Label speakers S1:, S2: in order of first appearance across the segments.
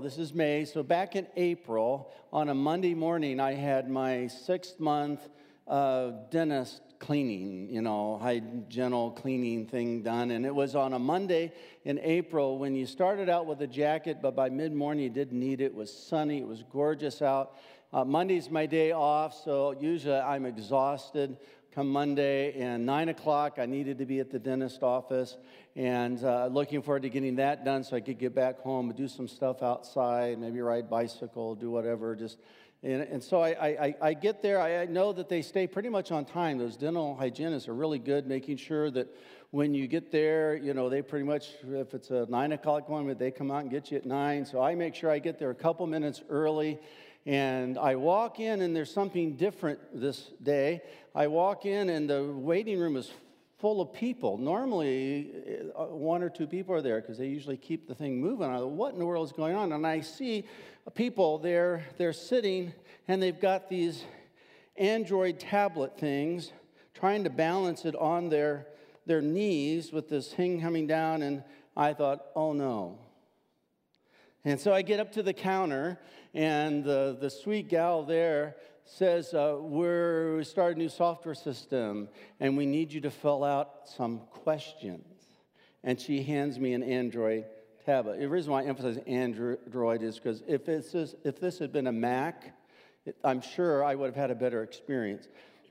S1: this is May, so back in April, on a Monday morning, I had my 6th-month dentist cleaning, hygienical cleaning thing done. And it was on a Monday in April when you started out with a jacket, but by mid-morning you didn't need it. It was sunny. It was gorgeous out. Monday's my day off, so usually I'm exhausted come Monday. And 9 o'clock, I needed to be at the dentist office. And looking forward to getting that done so I could get back home and do some stuff outside, maybe ride bicycle, do whatever, And so I get there. I know that they stay pretty much on time. Those dental hygienists are really good, making sure that when you get there, they pretty much, if it's a 9 o'clock one, they come out and get you at 9. So I make sure I get there a couple minutes early. And I walk in, and there's something different this day. I walk in, and the waiting room is full of people. Normally, 1 or 2 people are there because they usually keep the thing moving. I go, what in the world is going on? And I see people there, they're sitting, and they've got these Android tablet things, trying to balance it on their knees with this thing coming down, and I thought, oh no. And so I get up to the counter, and the sweet gal there says, we started a new software system, and we need you to fill out some questions. And she hands me an Android tablet. The reason why I emphasize Android is because if this had been a Mac, I'm sure I would have had a better experience.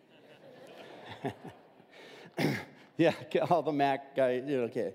S1: Yeah, all the Mac guys, okay.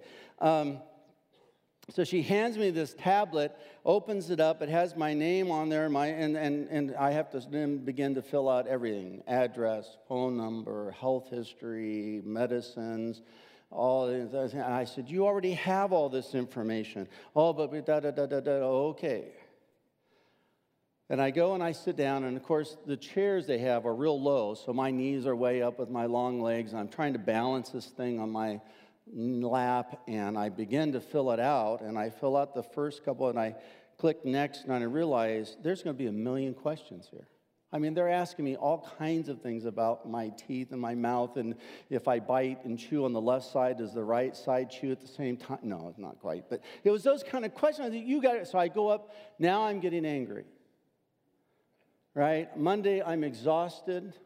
S1: So she hands me this tablet, opens it up. It has my name on there, and I have to then begin to fill out everything: address, phone number, health history, medicines, all. And I said, "You already have all this information." Oh, but da-da-da-da-da, okay. And I go and I sit down, and of course the chairs they have are real low, so my knees are way up with my long legs, and I'm trying to balance this thing on my lap, and I begin to fill it out, and I fill out the first couple, and I click next, and I realize there's going to be a million questions here. I mean, they're asking me all kinds of things about my teeth and my mouth, and if I bite and chew on the left side, does the right side chew at the same time? No, it's not quite, but it was those kind of questions. I think you got it. So I go up. Now I'm getting angry. Right? Monday, I'm exhausted.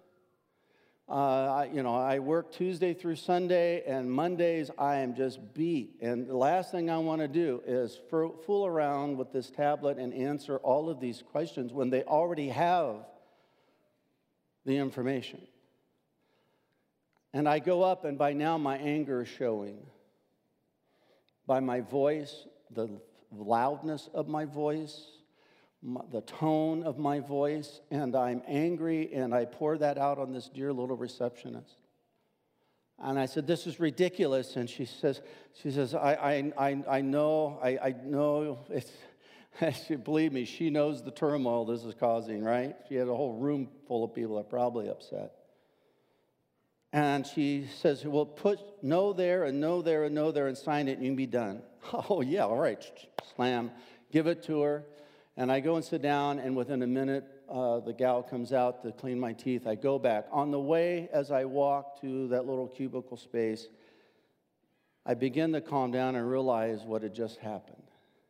S1: I work Tuesday through Sunday, and Mondays I am just beat. And the last thing I want to do is fool around with this tablet and answer all of these questions when they already have the information. And I go up, and by now my anger is showing. By my voice, the loudness of my voice, the tone of my voice, and I'm angry, and I pour that out on this dear little receptionist. And I said, "This is ridiculous." And she says, I know it's. Believe me, she knows the turmoil this is causing, right? She had a whole room full of people that are probably upset. And she says, "Well, put no there and no there and no there and sign it, and you can be done." Oh yeah, all right. Slam, give it to her. And I go and sit down, and within a minute, the gal comes out to clean my teeth. I go back. On the way, as I walk to that little cubicle space, I begin to calm down and realize what had just happened.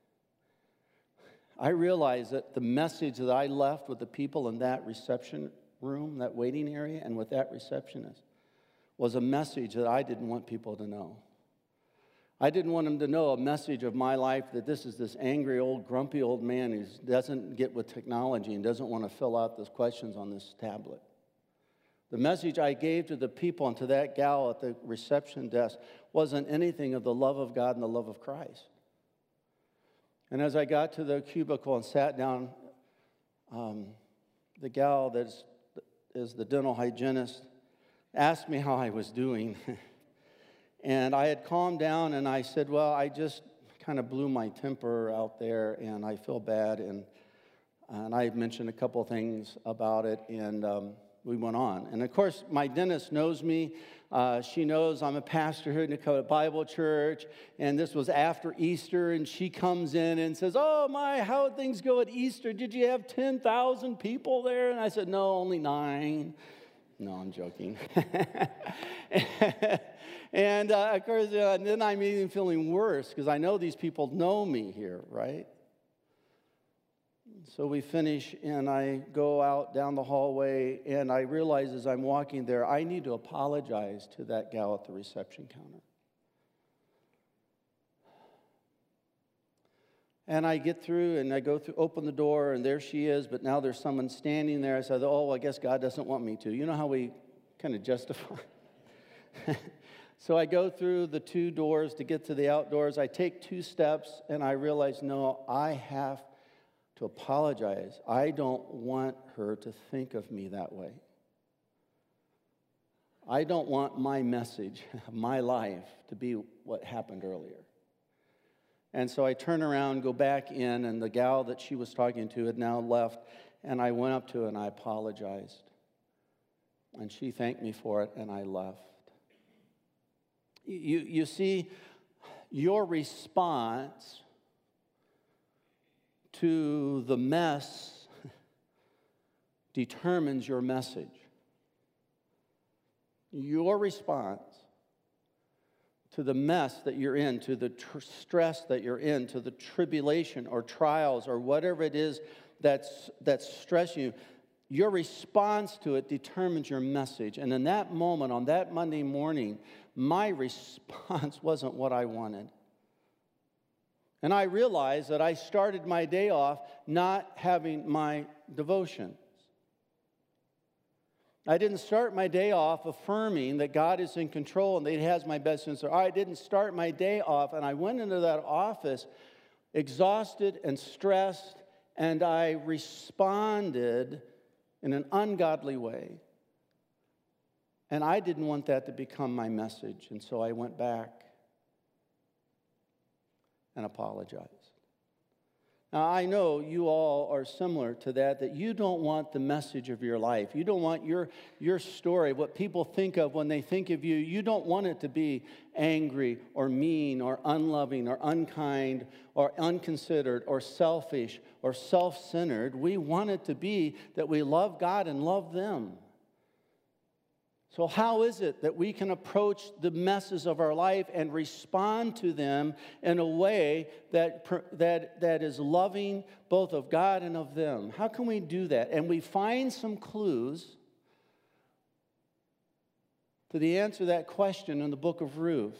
S1: I realize that the message that I left with the people in that reception room, that waiting area, and with that receptionist, was a message that I didn't want people to know. I didn't want them to know a message of my life that this is this angry, old, grumpy old man who doesn't get with technology and doesn't want to fill out those questions on this tablet. The message I gave to the people and to that gal at the reception desk wasn't anything of the love of God and the love of Christ. And as I got to the cubicle and sat down, the gal that is the dental hygienist asked me how I was doing. And I had calmed down, and I said, "Well, I just kind of blew my temper out there, and I feel bad." And I had mentioned a couple of things about it, and we went on. And, of course, my dentist knows me. She knows I'm a pastor here at Dakota Bible Church, and this was after Easter, and she comes in and says, "Oh, my, how'd things go at Easter? Did you have 10,000 people there?" And I said, "No, only 9. No, I'm joking. And, of course, then I'm even feeling worse because I know these people know me here, right? So we finish, and I go out down the hallway, and I realize as I'm walking there, I need to apologize to that gal at the reception counter. And I get through, and I go through, open the door, and there she is, but now there's someone standing there. I said, oh, I guess God doesn't want me to. You know how we kind of justify? So I go through the 2 doors to get to the outdoors. I take 2 steps, and I realize, no, I have to apologize. I don't want her to think of me that way. I don't want my message, my life, to be what happened earlier. And so I turn around, go back in, and the gal that she was talking to had now left, and I went up to her and I apologized. And she thanked me for it, and I left. You see, your response to the mess determines your message. Your response to the mess that you're in, to the stress that you're in, to the tribulation or trials or whatever it is that's stressing you, your response to it determines your message. And in that moment, on that Monday morning, my response wasn't what I wanted. And I realized that I started my day off not having my devotions. I didn't start my day off affirming that God is in control and that He has my best interests. I didn't start my day off, and I went into that office exhausted and stressed, and I responded in an ungodly way. And I didn't want that to become my message, and so I went back and apologized. Now, I know you all are similar to that you don't want the message of your life. You don't want your story, what people think of when they think of you. You don't want it to be angry or mean or unloving or unkind or unconsidered or selfish or self-centered. We want it to be that we love God and love them. So how is it that we can approach the messes of our life and respond to them in a way that is loving both of God and of them? How can we do that? And we find some clues to the answer to that question in the book of Ruth.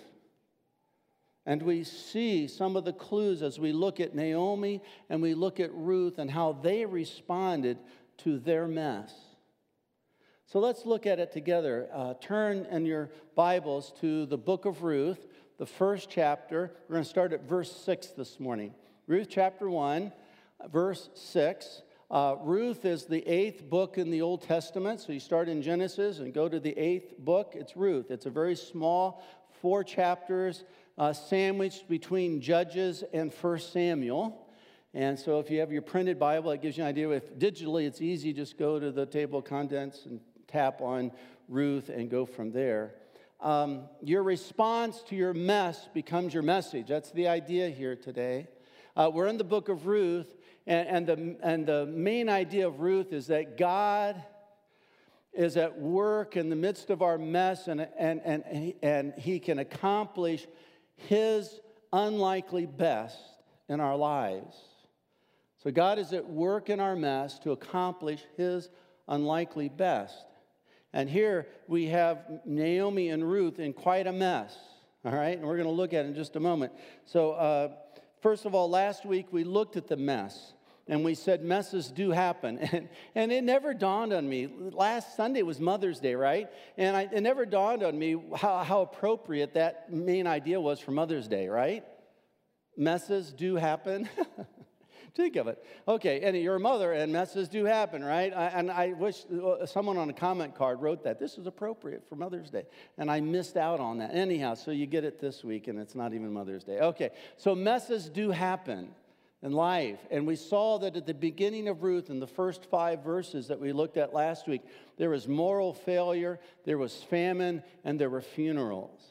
S1: And we see some of the clues as we look at Naomi and we look at Ruth and how they responded to their mess. So let's look at it together. Turn in your Bibles to the book of Ruth, the first chapter. We're going to start at verse 6 this morning. Ruth chapter 1, verse 6. Ruth is the 8th book in the Old Testament. So you start in Genesis and go to the 8th book. It's Ruth. It's a very small 4 chapters sandwiched between Judges and 1 Samuel. And so if you have your printed Bible, it gives you an idea. If digitally it's easy, just go to the table of contents and tap on Ruth and go from there. Your response to your mess becomes your message. That's the idea here today. We're in the book of Ruth, and the main idea of Ruth is that God is at work in the midst of our mess, and He can accomplish His unlikely best in our lives. So God is at work in our mess to accomplish His unlikely best. And here we have Naomi and Ruth in quite a mess, all right? And we're going to look at it in just a moment. So first of all, last week we looked at the mess, and we said messes do happen. And it never dawned on me. Last Sunday was Mother's Day, right? And it never dawned on me how appropriate that main idea was for Mother's Day, right? Messes do happen. Think of it. Okay, and you're a mother, and messes do happen, right? And I wish someone on a comment card wrote that. This is appropriate for Mother's Day. And I missed out on that. Anyhow, so you get it this week, and it's not even Mother's Day. Okay, so messes do happen in life. And we saw that at the beginning of Ruth, in the first 5 verses that we looked at last week, there was moral failure, there was famine, and there were funerals.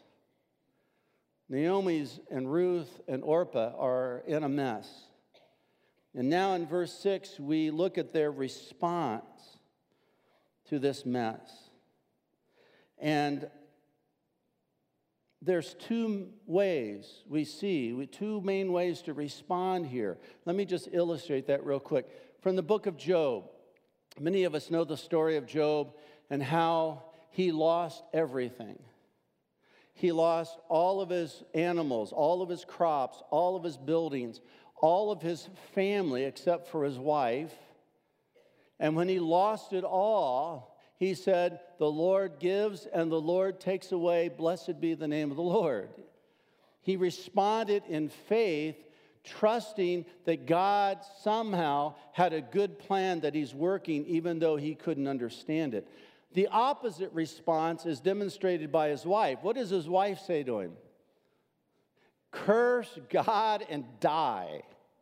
S1: Naomi's and Ruth and Orpah are in a mess. And now in verse 6, we look at their response to this mess. And there's 2 ways we see, 2 main ways to respond here. Let me just illustrate that real quick. from the book of Job. Many of us know the story of Job and how he lost everything. He lost all of his animals, all of his crops, all of his buildings, all of his family except for his wife. And when he lost it all, he said, "The Lord gives and the Lord takes away. Blessed be the name of the Lord." He responded in faith, trusting that God somehow had a good plan that he's working, even though he couldn't understand it. The opposite response is demonstrated by his wife. What does his wife say to him? Curse God and die.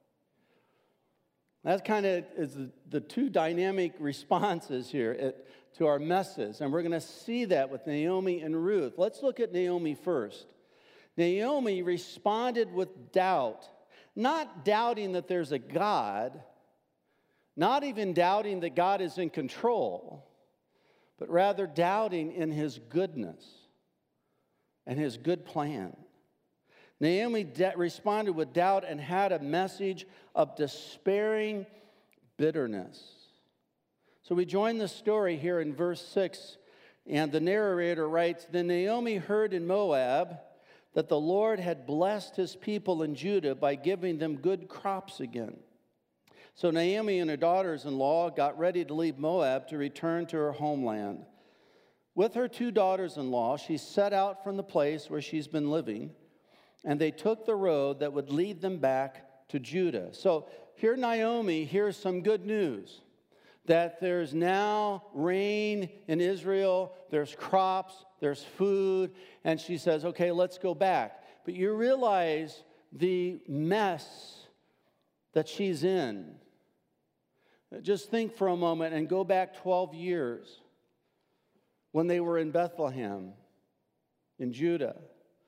S1: That kind of is the two dynamic responses here to our messes. And we're going to see that with Naomi and Ruth. Let's look at Naomi first. Naomi responded with doubt, not doubting that there's a God, not even doubting that God is in control, but rather doubting in his goodness and his good plan. Naomi responded with doubt and had a message of despairing bitterness. So we join the story here in verse 6, and the narrator writes, "Then Naomi heard in Moab that the Lord had blessed his people in Judah by giving them good crops again. So Naomi and her daughters-in-law got ready to leave Moab to return to her homeland. With her 2 daughters-in-law, she set out from the place where she's been living, and they took the road that would lead them back to Judah." So here Naomi hears some good news, that there's now rain in Israel, there's crops, there's food, and she says, okay, let's go back. But you realize the mess that she's in. Just think for a moment and go back 12 years when they were in Bethlehem, in Judah.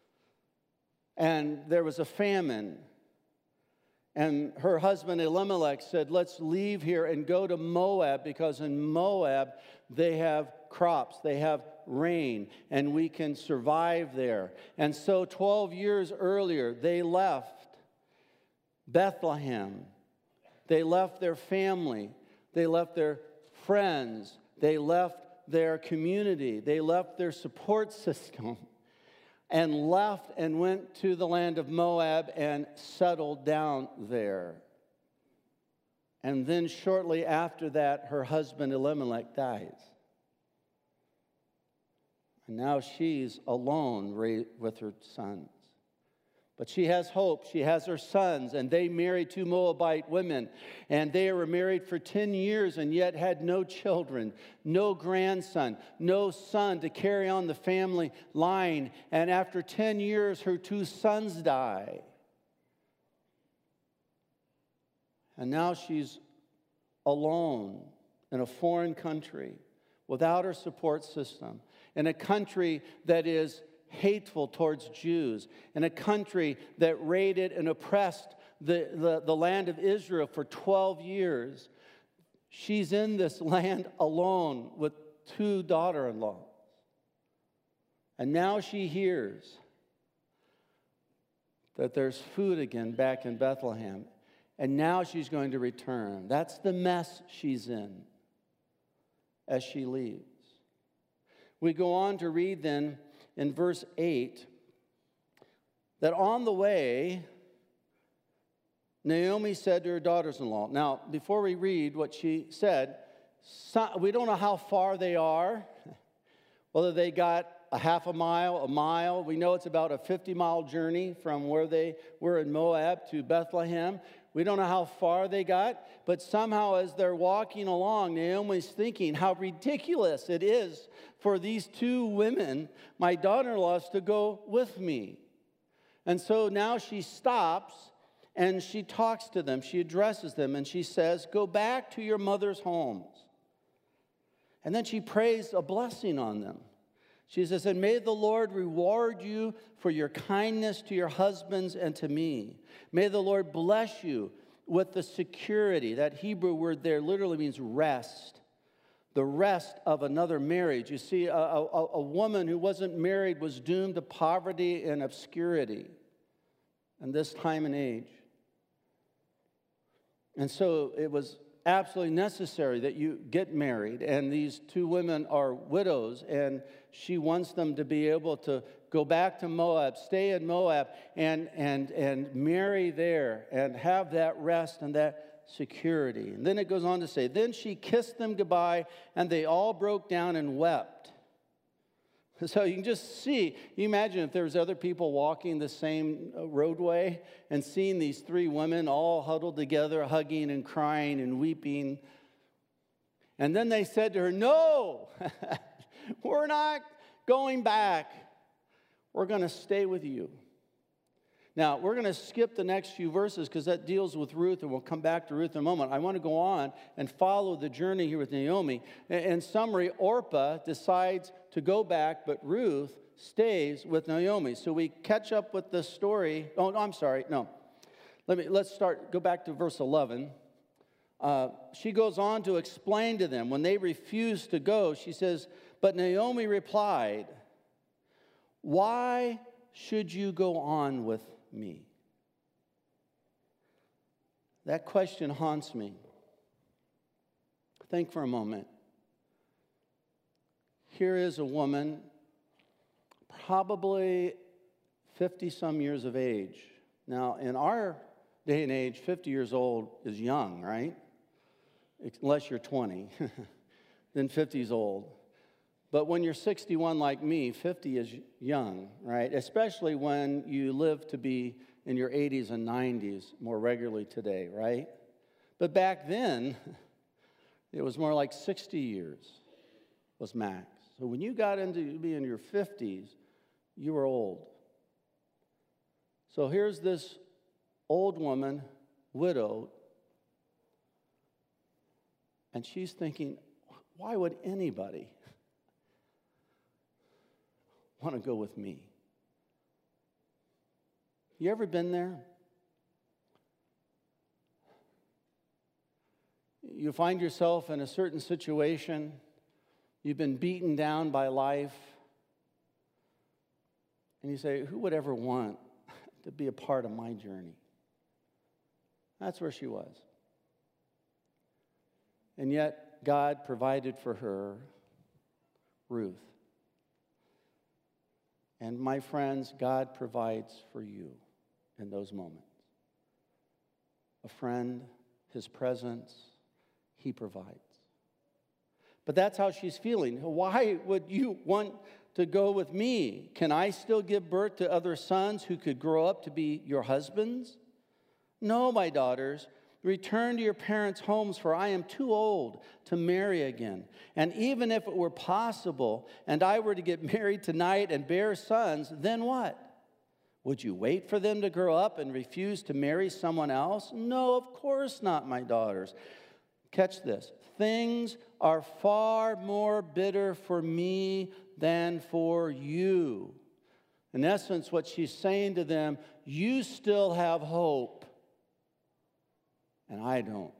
S1: And there was a famine. And her husband Elimelech said, let's leave here and go to Moab, because in Moab they have crops, they have rain, and we can survive there. And so 12 years earlier, they left Bethlehem. They left their family. They left their friends. They left their community. They left their support system and left and went to the land of Moab and settled down there. And then shortly after that, her husband Elimelech dies. And now she's alone with her sons. But she has hope. She has her sons, and they married 2 Moabite women. And they were married for 10 years and yet had no children, no grandson, no son to carry on the family line. And after 10 years, her 2 sons die. And now she's alone in a foreign country without her support system, in a country that is hateful towards Jews, in a country that raided and oppressed the land of Israel for 12 years. She's in this land alone with 2 daughters-in-law. And now she hears that there's food again back in Bethlehem. And now she's going to return. That's the mess she's in as she leaves. We go on to read then in verse 8 that on the way, Naomi said to her daughters-in-law. Now, before we read what she said, we don't know how far they are, whether they got a half a mile. We know it's about a 50-mile journey from where they were in Moab to Bethlehem. We don't know how far they got, but somehow as they're walking along, Naomi's thinking how ridiculous it is for these 2 women, my daughter-in-laws, to go with me. And so now she stops and she talks to them. She addresses them and she says, go back to your mother's homes. And then she prays a blessing on them. She says, and may the Lord reward you for your kindness to your husbands and to me. May the Lord bless you with the security. That Hebrew word there literally means rest. The rest of another marriage. You see, a woman who wasn't married was doomed to poverty and obscurity in this time and age. And so it was absolutely necessary that you get married. And these two women are widows, and she wants them to be able to go back to Moab, stay in Moab, and marry there and have that rest and that security. And then it goes on to say, then she kissed them goodbye, and they all broke down and wept. So you can just see, you imagine if there was other people walking the same roadway and seeing these three women all huddled together, hugging and crying and weeping. And then they said to her, no, we're not going back. We're going to stay with you. Now, we're going to skip the next few verses because that deals with Ruth, and we'll come back to Ruth in a moment. I want to go on and follow the journey here with Naomi. In summary, Orpah decides to go back, but Ruth stays with Naomi. So we catch up with the story. Oh, I'm sorry. No. Let's start. Go back to verse 11. She goes on to explain to them. When they refuse to go, she says, but Naomi replied, why should you go on with me? That question haunts me. Think for a moment. Here is a woman, probably 50-some years of age. Now, in our day and age, 50 years old is young, right? Unless you're 20. Then 50 is old. But when you're 61 like me, 50 is young, right? Especially when you live to be in your 80s and 90s more regularly today, right? But back then, it was more like 60 years was max. So when you got into be in your 50s, you were old. So here's this old woman, widowed, and she's thinking, why would anybody want to go with me? You ever been there? You find yourself in a certain situation, you've been beaten down by life, and you say, who would ever want to be a part of my journey? That's where she was. And yet, God provided for her Ruth. And my friends, God provides for you in those moments. A friend, His presence, He provides. But that's how she's feeling. Why would you want to go with me? Can I still give birth to other sons who could grow up to be your husbands? No, my daughters. Return to your parents' homes, for I am too old to marry again. And even if it were possible, and I were to get married tonight and bear sons, then what? Would you wait for them to grow up and refuse to marry someone else? No, of course not, my daughters. Catch this. Things are far more bitter for me than for you. In essence, what she's saying to them, you still have hope. And I don't.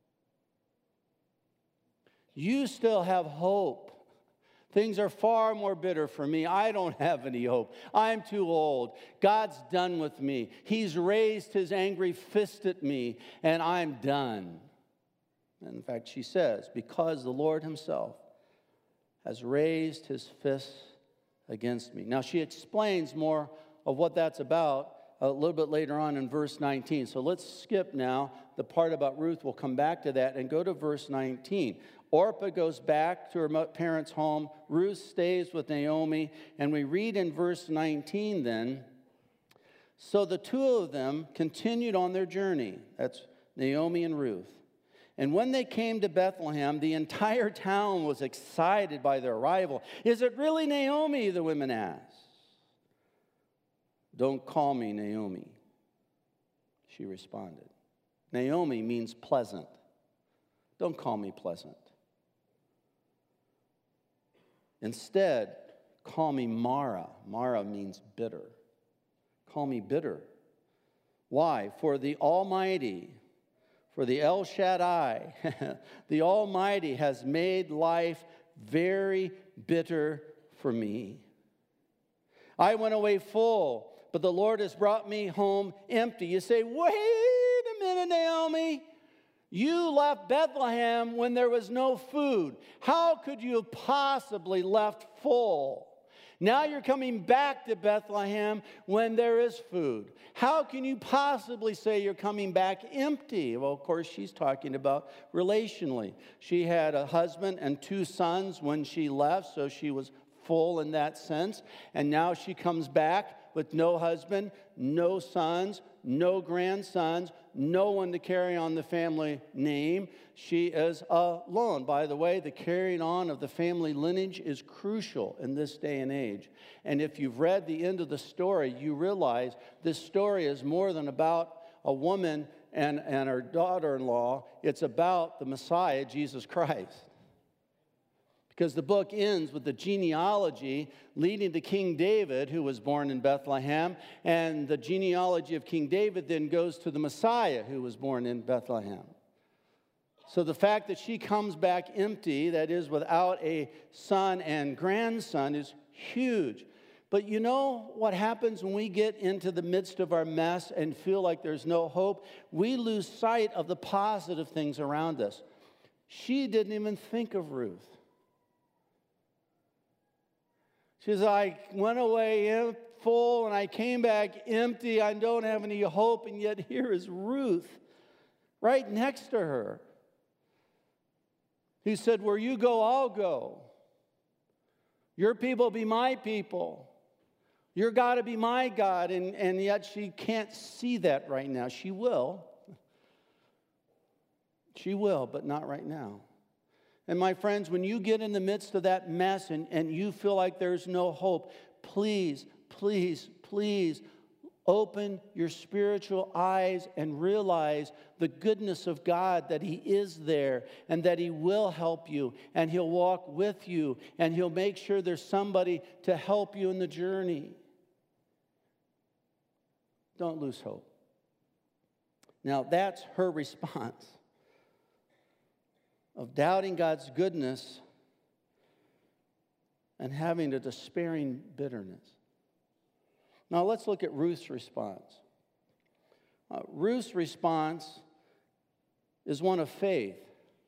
S1: You still have hope. Things are far more bitter for me. I don't have any hope. I'm too old. God's done with me. He's raised His angry fist at me, and I'm done. And in fact, she says, because the Lord Himself has raised His fist against me. Now, she explains more of what that's about a little bit later on in verse 19. So let's skip now the part about Ruth. We'll come back to that and go to verse 19. Orpah goes back to her parents' home. Ruth stays with Naomi. And we read in verse 19 then, so the two of them continued on their journey. That's Naomi and Ruth. And when they came to Bethlehem, the entire town was excited by their arrival. Is it really Naomi? The women asked. Don't call me Naomi, she responded. Naomi means pleasant. Don't call me pleasant. Instead, call me Mara. Mara means bitter. Call me bitter. Why? For the Almighty, for the El Shaddai, the Almighty has made life very bitter for me. I went away full, but the Lord has brought me home empty. You say, wait a minute, Naomi. You left Bethlehem when there was no food. How could you have possibly left full? Now you're coming back to Bethlehem when there is food. How can you possibly say you're coming back empty? Well, of course, she's talking about relationally. She had a husband and 2 sons when she left, so she was full in that sense. And now she comes back with no husband, no sons, no grandsons, no one to carry on the family name. She is alone. By the way, the carrying on of the family lineage is crucial in this day and age. And if you've read the end of the story, you realize this story is more than about a woman and her daughter-in-law. It's about the Messiah, Jesus Christ. Because the book ends with the genealogy leading to King David, who was born in Bethlehem, and the genealogy of King David then goes to the Messiah, who was born in Bethlehem. So the fact that she comes back empty, that is, without a son and grandson, is huge. But you know what happens when we get into the midst of our mess and feel like there's no hope? We lose sight of the positive things around us. She didn't even think of Ruth. She says, I went away full and I came back empty. I don't have any hope. And yet here is Ruth right next to her. He said, where you go, I'll go. Your people be my people. Your God to be my God. And yet she can't see that right now. She will. She will, but not right now. And my friends, when you get in the midst of that mess and you feel like there's no hope, please, please, please open your spiritual eyes and realize the goodness of God, that He is there and that He will help you and He'll walk with you and He'll make sure there's somebody to help you in the journey. Don't lose hope. Now, that's her response of doubting God's goodness and having a despairing bitterness. Now let's look at Ruth's response. Ruth's response is one of faith.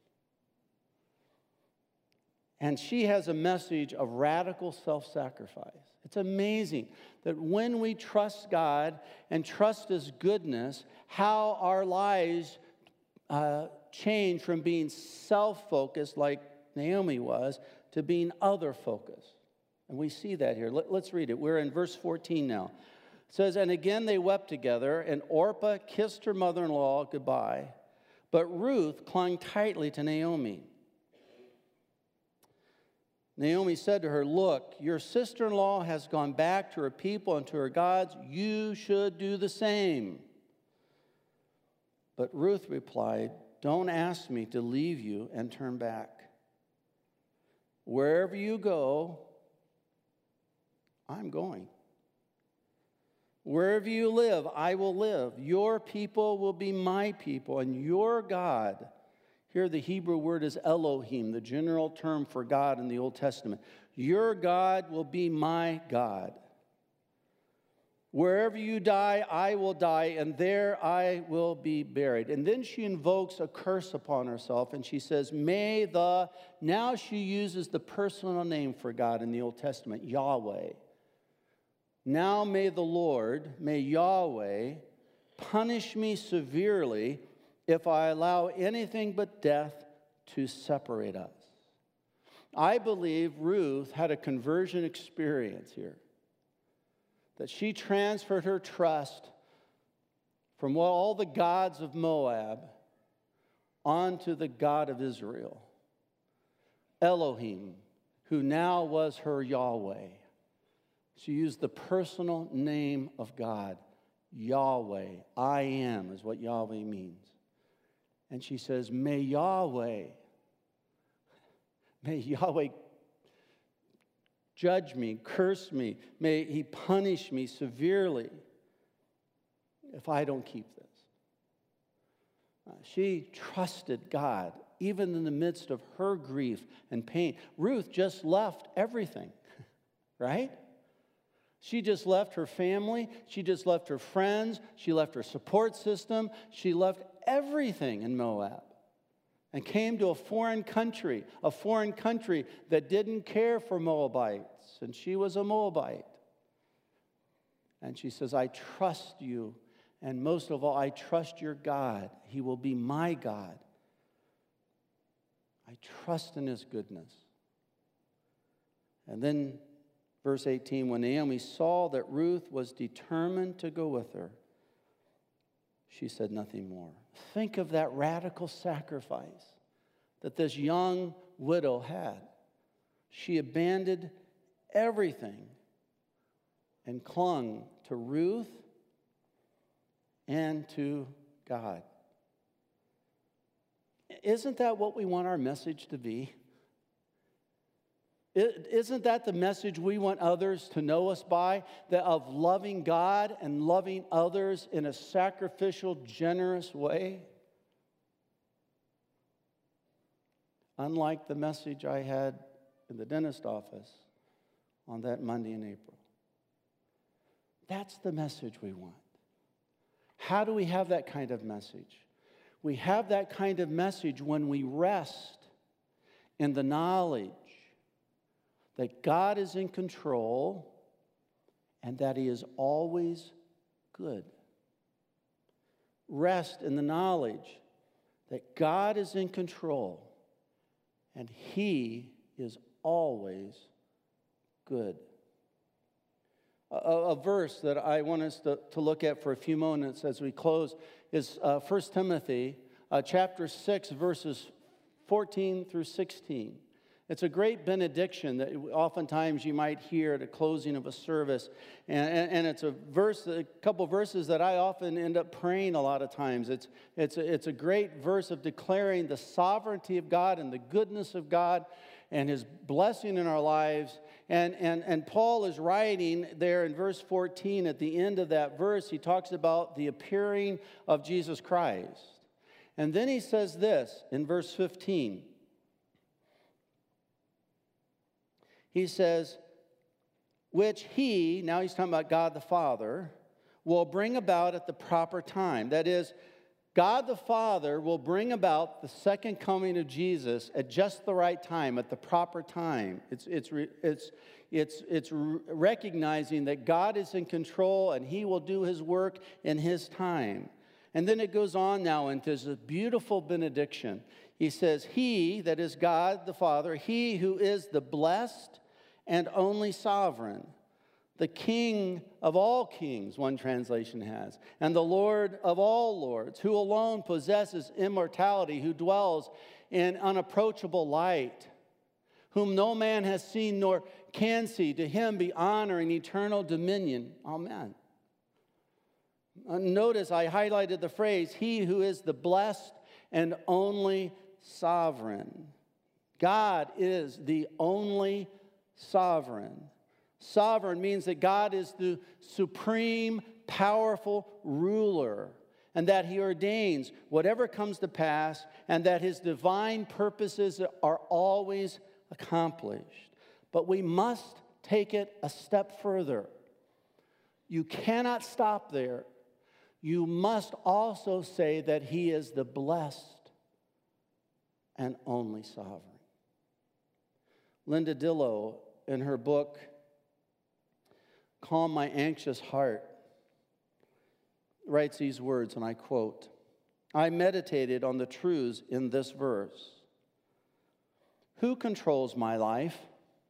S1: And she has a message of radical self-sacrifice. It's amazing that when we trust God and trust His goodness, how our lives change from being self-focused like Naomi was to being other-focused. And we see that here. Let's read it. We're in verse 14 now. It says, and again they wept together, and Orpah kissed her mother-in-law goodbye, but Ruth clung tightly to Naomi. Naomi said to her, look, your sister-in-law has gone back to her people and to her gods. You should do the same. But Ruth replied, don't ask me to leave you and turn back. Wherever you go, I'm going. Wherever you live, I will live. Your people will be my people, and your God. Here the Hebrew word is Elohim, the general term for God in the Old Testament. Your God will be my God. Wherever you die, I will die, and there I will be buried. And then she invokes a curse upon herself, and she says, now she uses the personal name for God in the Old Testament, Yahweh. Now may the Lord, may Yahweh, punish me severely if I allow anything but death to separate us. I believe Ruth had a conversion experience here. That she transferred her trust from all the gods of Moab onto the God of Israel, Elohim, who now was her Yahweh. She used the personal name of God, Yahweh. I am is what Yahweh means. And she says, may Yahweh judge me, curse me. May He punish me severely if I don't keep this. She trusted God, even in the midst of her grief and pain. Ruth just left everything, right? She just left her family. She just left her friends. She left her support system. She left everything in Moab. and came to a foreign country that didn't care for Moabites, and she was a Moabite. And she says, I trust you, and most of all, I trust your God. He will be my God. I trust in his goodness. And then, verse 18, when Naomi saw that Ruth was determined to go with her, she said nothing more. Think of that radical sacrifice that this young widow had. She abandoned everything and clung to Ruth and to God. Isn't that what we want our message to be? Isn't that the message we want others to know us by? That of loving God and loving others in a sacrificial, generous way? Unlike the message I had in the dentist office on that Monday in April. That's the message we want. How do we have that kind of message? We have that kind of message when we rest in the knowledge that God is in control and that he is always good. Rest in the knowledge that God is in control and he is always good. A verse that I want us to look at for a few moments as we close is 1 Timothy chapter 6, verses 14 through 16. It's a great benediction that oftentimes you might hear at the closing of a service. And it's a couple verses that I often end up praying a lot of times. It's a great verse of declaring the sovereignty of God and the goodness of God and his blessing in our lives. And Paul is writing there in verse 14, at the end of that verse, he talks about the appearing of Jesus Christ. And then he says this in verse 15. He says, which he, now he's talking about God the Father, will bring about at the proper time. That is, God the Father will bring about the second coming of Jesus at just the right time, at the proper time. It's recognizing that God is in control and he will do his work in his time. And then it goes on now into this beautiful benediction. He says, he, that is God the Father, he who is the blessed and only sovereign, the King of all kings, one translation has, and the Lord of all lords, who alone possesses immortality, who dwells in unapproachable light, whom no man has seen nor can see, to him be honor and eternal dominion. Amen. Notice I highlighted the phrase, he who is the blessed and only sovereign. God is the only sovereign. Sovereign means that God is the supreme, powerful ruler, and that he ordains whatever comes to pass, and that his divine purposes are always accomplished. But we must take it a step further. You cannot stop there. You must also say that he is the blessed and only sovereign. Linda Dillow, in her book, Calm My Anxious Heart, writes these words, and I quote, I meditated on the truths in this verse. Who controls my life?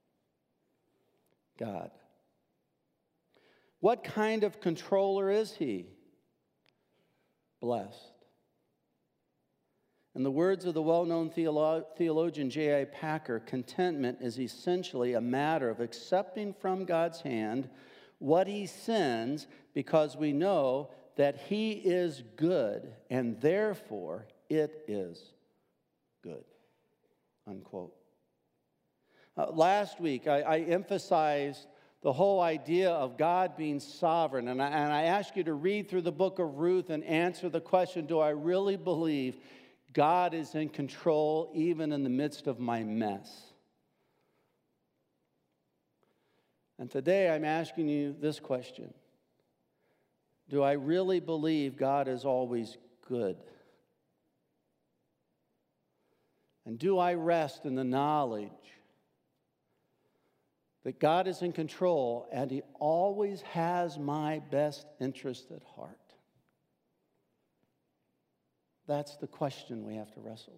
S1: God. What kind of controller is he? Blessed. In the words of the well-known theologian J.I. Packer, contentment is essentially a matter of accepting from God's hand what he sends because we know that he is good and therefore it is good. Unquote. Last week, I emphasized the whole idea of God being sovereign, and I asked you to read through the book of Ruth and answer the question, do I really believe God is in control even in the midst of my mess? And today I'm asking you this question. Do I really believe God is always good? And do I rest in the knowledge that God is in control and He always has my best interest at heart? That's the question we have to wrestle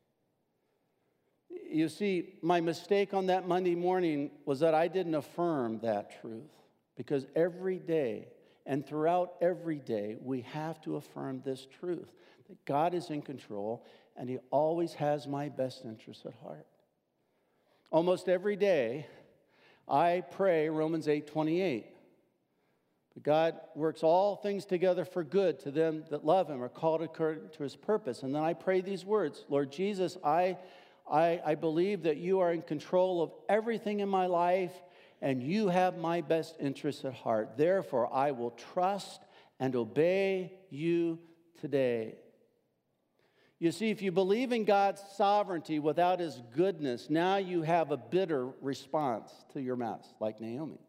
S1: with. You see, my mistake on that Monday morning was that I didn't affirm that truth, because every day and throughout every day we have to affirm this truth, that God is in control and He always has my best interest at heart. Almost every day I pray Romans 8:28. God works all things together for good to them that love Him, are called according to His purpose. And then I pray these words: Lord Jesus, I believe that You are in control of everything in my life, and You have my best interests at heart. Therefore, I will trust and obey You today. You see, if you believe in God's sovereignty without His goodness, now you have a bitter response to your mess, like Naomi.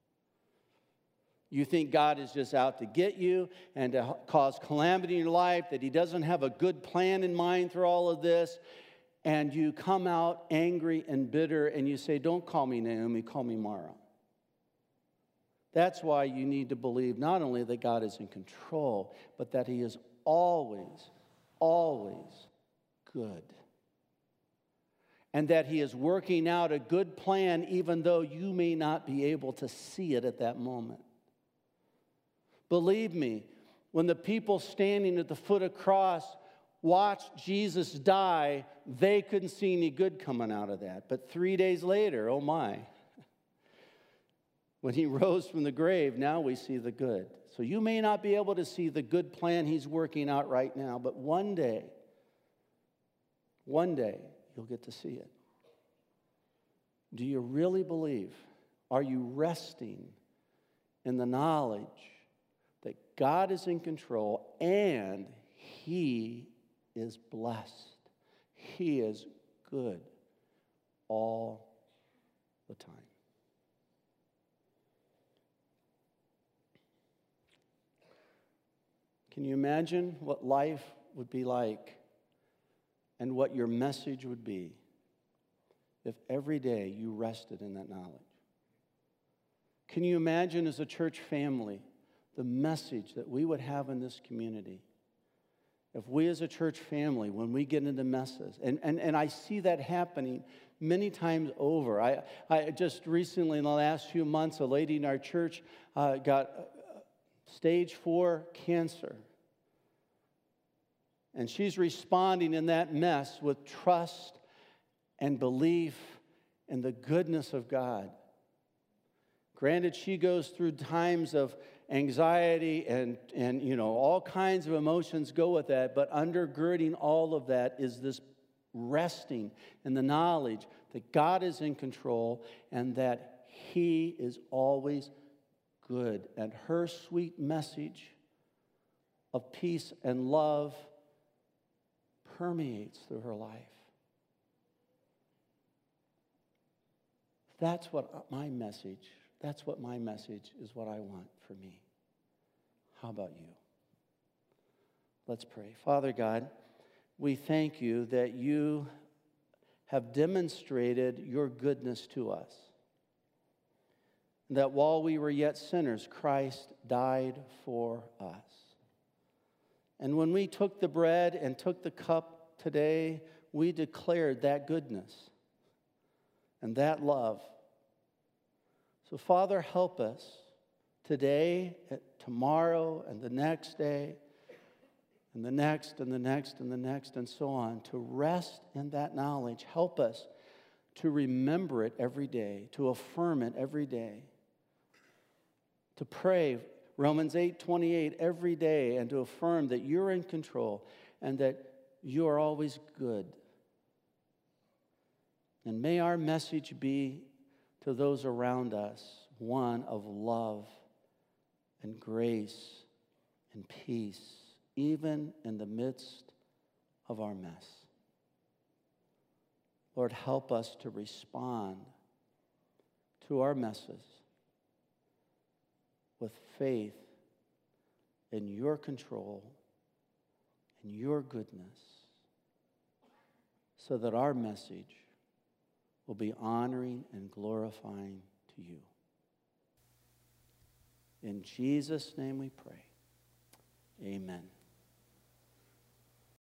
S1: You think God is just out to get you and to cause calamity in your life, that He doesn't have a good plan in mind through all of this, and you come out angry and bitter and you say, don't call me Naomi, call me Mara. That's why you need to believe not only that God is in control, but that He is always, always good. And that He is working out a good plan even though you may not be able to see it at that moment. Believe me, when the people standing at the foot of the cross watched Jesus die, they couldn't see any good coming out of that. But 3 days later, oh my, when He rose from the grave, now we see the good. So you may not be able to see the good plan He's working out right now, but one day, you'll get to see it. Do you really believe? Are you resting in the knowledge that God is in control and He is blessed? He is good all the time. Can you imagine what life would be like and what your message would be if every day you rested in that knowledge? Can you imagine as a church family the message that we would have in this community if we as a church family, when we get into messes, and I see that happening many times over. I just recently, in the last few months, a lady in our church got stage 4 cancer. And she's responding in that mess with trust and belief in the goodness of God. Granted, she goes through times of anxiety and all kinds of emotions go with that, but undergirding all of that is this resting in the knowledge that God is in control and that He is always good. And her sweet message of peace and love permeates through her life. That's what my message is, what I want for me. How about you? Let's pray. Father God, we thank You that You have demonstrated Your goodness to us. That while we were yet sinners, Christ died for us. And when we took the bread and took the cup today, we declared that goodness and that love. So, Father, help us today, tomorrow, and the next day, and the next, and the next, and the next, and so on, to rest in that knowledge. Help us to remember it every day, to affirm it every day, to pray Romans 8:28 every day, and to affirm that You're in control and that You are always good. And may our message be to those around us one of love and grace and peace, even in the midst of our mess. Lord, help us to respond to our messes with faith in Your control and Your goodness, so that our message will be honoring and glorifying to you. In Jesus' name we pray. Amen.